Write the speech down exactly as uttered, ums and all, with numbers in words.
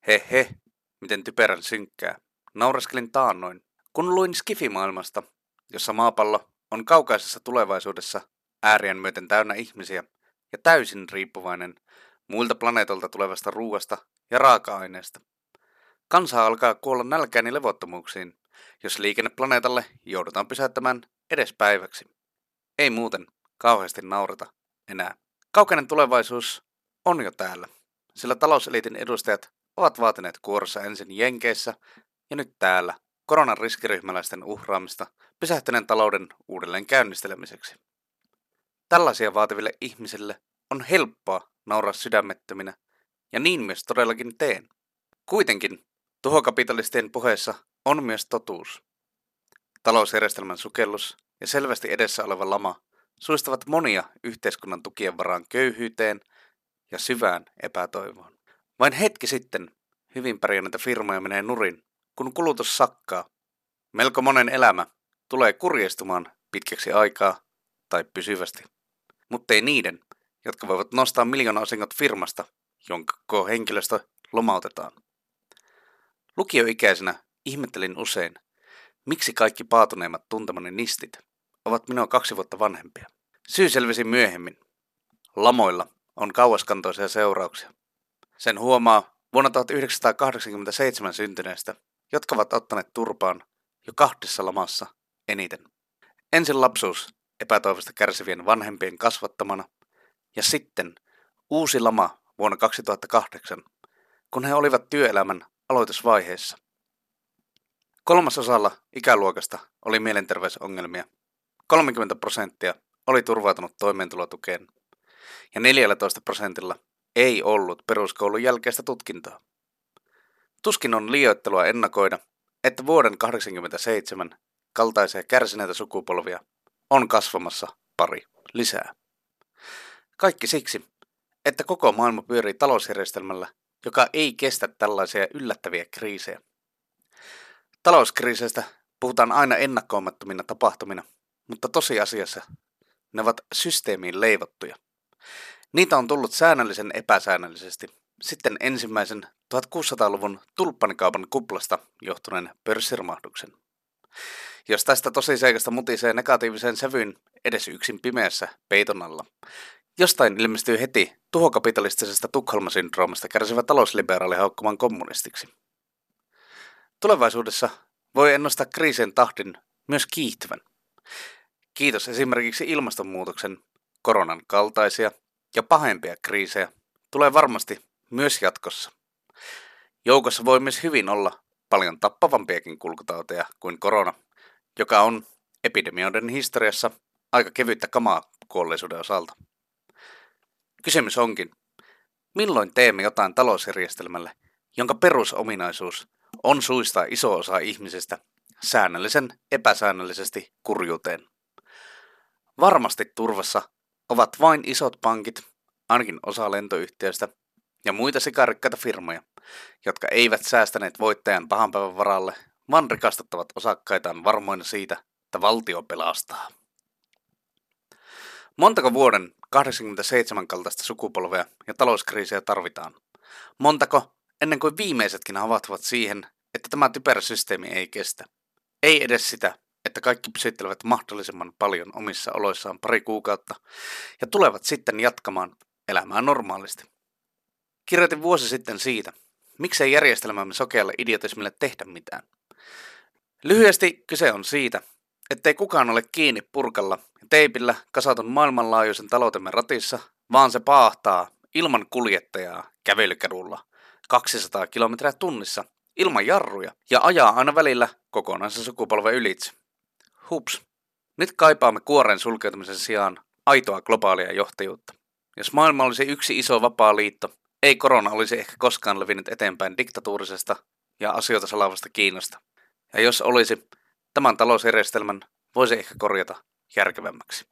He he, miten typerän synkkää. Naureskelin taannoin, kun luin skifimaailmasta, jossa maapallo on kaukaisessa tulevaisuudessa äärien myöten täynnä ihmisiä ja täysin riippuvainen muilta planeetolta tulevasta ruuasta ja raaka-aineesta. Kansa alkaa kuolla nälkään ja levottomuuksiin, jos liikenne planeetalle joudutaan pysäyttämään edes päiväksi. Ei muuten kauheasti naurata enää. Kaukainen tulevaisuus on jo täällä, sillä talouseliitin edustajat ovat vaatineet kuorossa ensin Jenkeissä ja nyt täällä koronan riskiryhmäläisten uhraamista pysähtyneen talouden uudelleen käynnistelemiseksi. Tällaisia vaativille ihmisille on helppoa nauraa sydämettöminä, ja niin myös todellakin teen. Kuitenkin tuhokapitalistien puheessa on myös totuus. Talousjärjestelmän sukellus ja selvästi edessä oleva lama suistavat monia yhteiskunnan tukien varaan köyhyyteen ja syvään epätoivoon. Vain hetki sitten hyvin pärjänneitä firmoja menee nurin, kun kulutus sakkaa. Melko monen elämä tulee kurjistumaan pitkäksi aikaa tai pysyvästi. Mutta ei niiden, jotka voivat nostaa miljoonaosingot firmasta, jonka koko henkilöstö lomautetaan. Lukioikäisenä ihmettelin usein, miksi kaikki paatuneimmat tuntemani nistit ovat minua kaksi vuotta vanhempia. Syy selvisi myöhemmin. Lamoilla on kauaskantoisia seurauksia. Sen huomaa vuonna tuhatyhdeksänsataakahdeksankymmentäseitsemän syntyneistä, jotka ovat ottaneet turpaan jo kahdessa lamassa eniten. Ensin lapsuus epätoivosta kärsivien vanhempien kasvattamana ja sitten uusi lama vuonna kaksituhattakahdeksan, kun he olivat työelämän aloitusvaiheessa. Kolmasosalla ikäluokasta oli mielenterveysongelmia, kolmekymmentä prosenttia oli turvautunut toimeentulotukeen ja neljätoista prosentilla ei ollut peruskoulun jälkeistä tutkintoa. Tuskin on liioittelua ennakoida, että vuoden kahdeksankymmentäseitsemän kaltaisia kärsineitä sukupolvia on kasvamassa pari lisää. Kaikki siksi, että koko maailma pyörii talousjärjestelmällä, joka ei kestä tällaisia yllättäviä kriisejä. Talouskriiseistä puhutaan aina ennakkoomattomina tapahtumina, mutta tosiasiassa ne ovat systeemiin leivottuja. Niitä on tullut säännöllisen epäsäännöllisesti sitten ensimmäisen tuhatkuusisataaluvun tulppanikaupan kuplasta johtuneen pörssiromahduksen. Jos tästä tosiseikasta mutisee negatiiviseen sävyyn edes yksin pimeässä peiton alla, jostain ilmestyy heti tuhokapitalistisesta Tukholma-syndroomasta kärsivä talousliberaali haukkumaan kommunistiksi. Tulevaisuudessa voi ennustaa kriisien tahdin myös kiihtyvän. Kiitos esimerkiksi ilmastonmuutoksen, koronan kaltaisia ja pahempia kriisejä tulee varmasti myös jatkossa. Joukossa voi myös hyvin olla paljon tappavampiakin kulkutauteja kuin korona, joka on epidemioiden historiassa aika kevyttä kamaa kuolleisuuden osalta. Kysymys onkin, milloin teemme jotain talousjärjestelmälle, jonka perusominaisuus on suistaa iso osa ihmisistä säännöllisen epäsäännöllisesti kurjuuteen. Varmasti turvassa ovat vain isot pankit, ainakin osa lentoyhtiöistä, ja muita sikarikkaita firmoja, jotka eivät säästäneet voittajan pahan päivän varalle, vaan rikastuttavat osakkaitaan varmoina siitä, että valtio pelastaa. Montako vuoden kahdeksankymmentäseitsemän kaltaista sukupolvea ja talouskriisiä tarvitaan? Montako ennen kuin viimeisetkin havahtuvat siihen, että tämä typerä systeemi ei kestä? Ei edes sitä, että kaikki pysyttelevät mahdollisimman paljon omissa oloissaan pari kuukautta ja tulevat sitten jatkamaan elämää normaalisti. Kirjoitin vuosi sitten siitä, miksei järjestelmämme sokealle idiotismille tehdä mitään. Lyhyesti kyse on siitä, ettei kukaan ole kiinni purkalla ja teipillä kasatun maailmanlaajuisen taloutemme ratissa, vaan se paahtaa ilman kuljettajaa kävelykadulla kaksisataa kilometriä tunnissa ilman jarruja ja ajaa aina välillä kokonaisen sukupolven ylitse. Hups. Nyt kaipaamme kuoren sulkeutumisen sijaan aitoa globaalia johtajuutta. Jos maailma olisi yksi iso vapaa liitto, ei korona olisi ehkä koskaan levinnyt eteenpäin diktatuurisesta ja asioita salaavasta Kiinasta. Ja jos olisi, tämän talousjärjestelmän voisi ehkä korjata järkevämmäksi.